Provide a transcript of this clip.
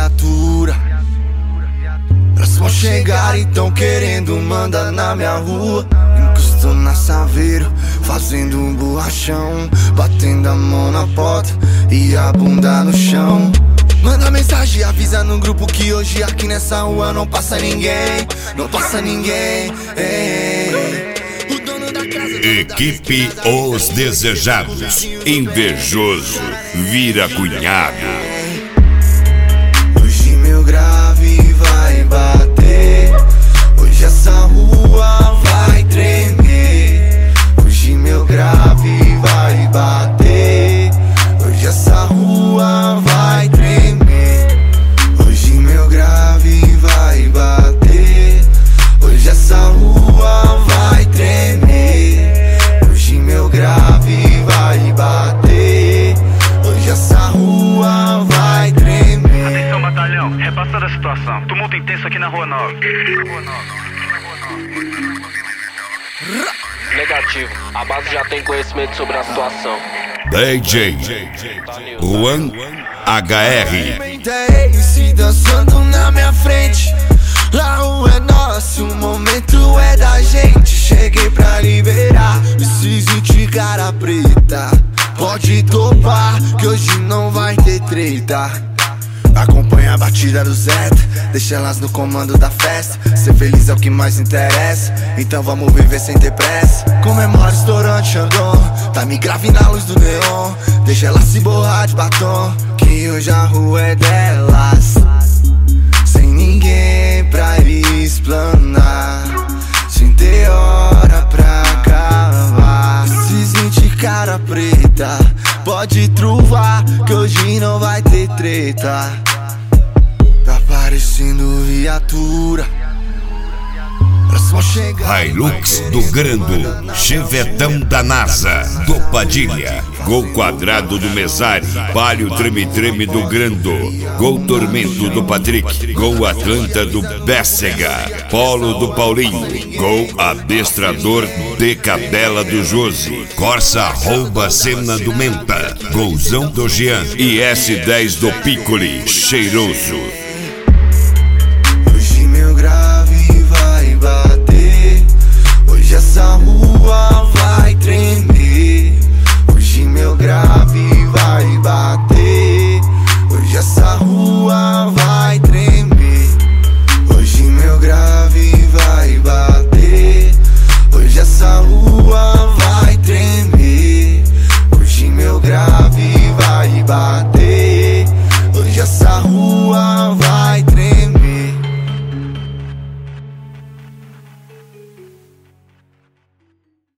viatura. Elas vão chegar e tão querendo mandar na minha rua. Encosto na Saveiro, fazendo um borrachão, batendo a mão na porta e a bunda no chão. Manda mensagem, avisa no grupo que hoje aqui nessa rua não passa ninguém. Não passa ninguém. O dono da casa, Equipe Os Desejados. Invejoso vira cunhado. Hoje meu grave vai bater. Hoje essa rua vai tremer. Hoje meu grave vai bater. Hoje essa rua vai tremer. Hoje meu grave vai bater. Hoje essa rua vai tremer. Hoje meu grave vai bater. Hoje essa rua vai tremer. Atenção, batalhão, repassada a situação. Tumulto intenso aqui na Rua 9. Negativo, a base já tem conhecimento sobre a situação. DJ Juan HR. Se dançando na minha frente. A rua é nossa, o momento é da gente. Cheguei pra liberar esses de cara preta. Pode topar, que hoje não vai ter treta. Acompanha a batida do Zeta, deixa elas no comando da festa. Ser feliz é o que mais interessa, então vamos viver sem ter pressa. Comemora estourante Xandão, tá me grave na luz do neon. Deixa ela se borrar de batom, que hoje a rua é delas. Sem ninguém pra explanar, sem ter hora pra acabar. Esses de cara preta, pode truvar, que hoje não vai ter treta. Tá parecendo viatura. Elas vão chegar. Hilux do Grando, Chevetão da NASA, do Padilha, Gol Quadrado do Mesari, Palio Treme-Treme do Grando, Gol Tormento do Patrick, Gol Atlanta do Bécega, Polo do Paulinho, Gol Abestrador de Cadela do Josi, Corsa Rouba Cena do Menta, Golzão do Jean e S10 do Piccoli, Cheiroso. Hoje meu grave vai bater. Hoje essa rua vai tremer.